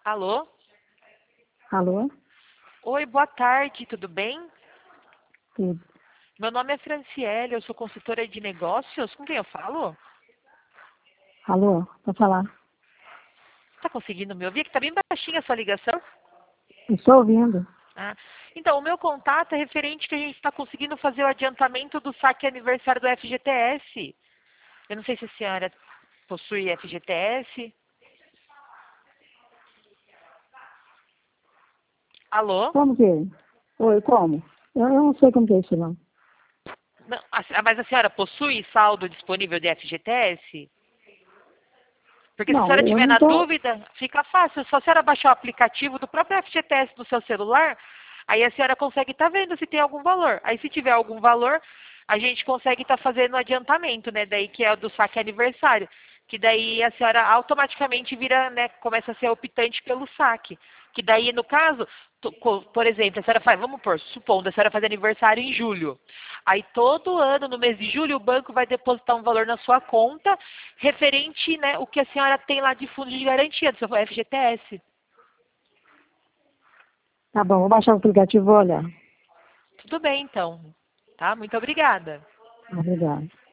Alô? Alô? Oi, boa tarde, tudo bem? Tudo. Meu nome é Franciele, eu sou consultora de negócios. Com quem eu falo? Alô? Pra falar. Tá conseguindo me ouvir? Que tá bem baixinha a sua ligação. Estou ouvindo. Ah, então, o meu contato é referente que a gente está conseguindo fazer o adiantamento do saque aniversário do FGTS. Eu não sei se a senhora possui FGTS. Alô? Como que é? Oi, como? Eu não sei como que é isso, não. Não, mas a senhora possui saldo disponível de FGTS? Porque se a Não, senhora eu tiver não na tô... dúvida, fica fácil. Só a senhora baixar o aplicativo do próprio FGTS no seu celular, aí a senhora consegue estar vendo se tem algum valor. Aí se tiver algum valor, a gente consegue estar fazendo o adiantamento, né? Daí que é o do saque aniversário. Que daí a senhora automaticamente vira, né? Começa a ser optante pelo saque. Que daí, no caso, por exemplo, a senhora faz, vamos por, supondo, a senhora faz aniversário em julho. Aí todo ano, no mês de julho, o banco vai depositar um valor na sua conta referente, né, o que a senhora tem lá de fundo de garantia do seu FGTS. Tá bom, vou baixar o aplicativo e vou olhar. Tudo bem, então. Tá? Muito obrigada. Obrigada.